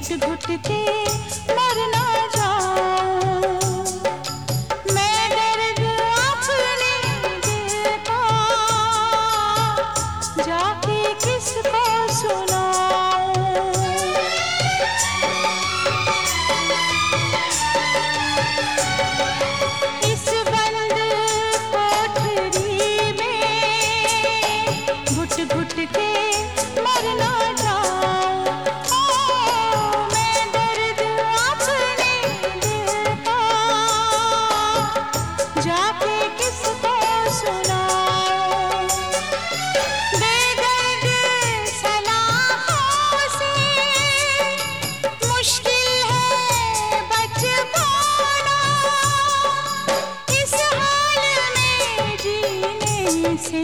घुट के मर ना जाऊं मैं दर्द अपने दिल का जाके किसको सुनाऊं। इस बंद कोठरी में घुट घुट के मर ना जाऊं मैं दर्द अपने दिल का जाके किसको सुनाऊं। बेदर्द सलाहों से मुश्किल है बच पाना इस हाल में जीने से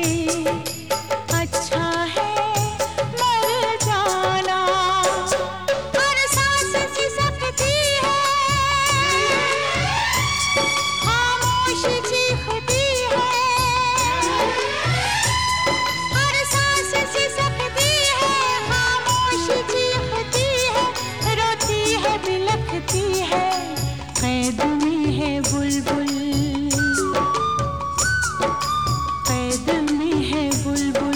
अच्छा है मर जाना। हर सांस सिसकती है खामोश चीखती है हर सांस सिसकती है खामोश चीखती है रोती है बिलखती है कैद में है बुलबुल कैद में है बुलबुल।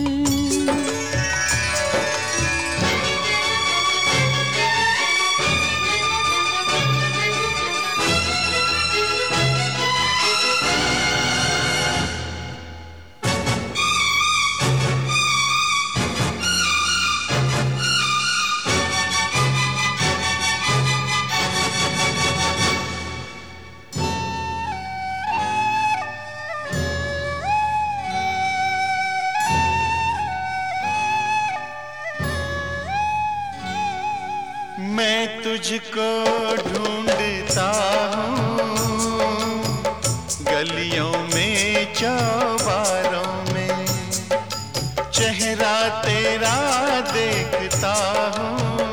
मैं तुझको ढूंढता हूँ गलियों में चौबारों में चेहरा तेरा देखता हूँ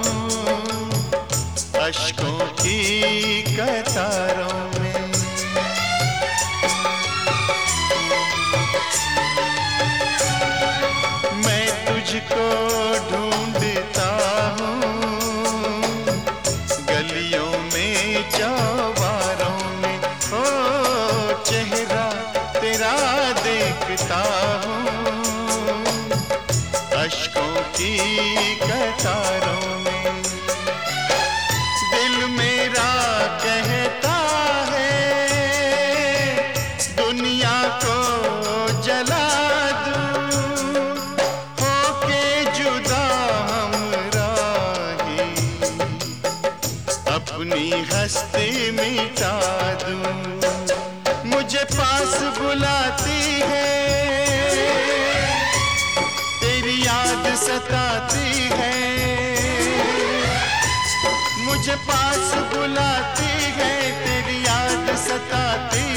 अश्कों की कतारों में। मैं तुझको ढूंढता हूँ गलियों में चौबारों में ओ चेहरा तेरा देखता हूँ अश्कों की कतारों में। दिल मेरा कहता है दुनिया को जला दूं होके जुदा हमराही अपनी हस्ती मिटा दूं। मुझे पास बुलाती है तेरी याद सताती है मुझे पास बुलाती है तेरी याद सताती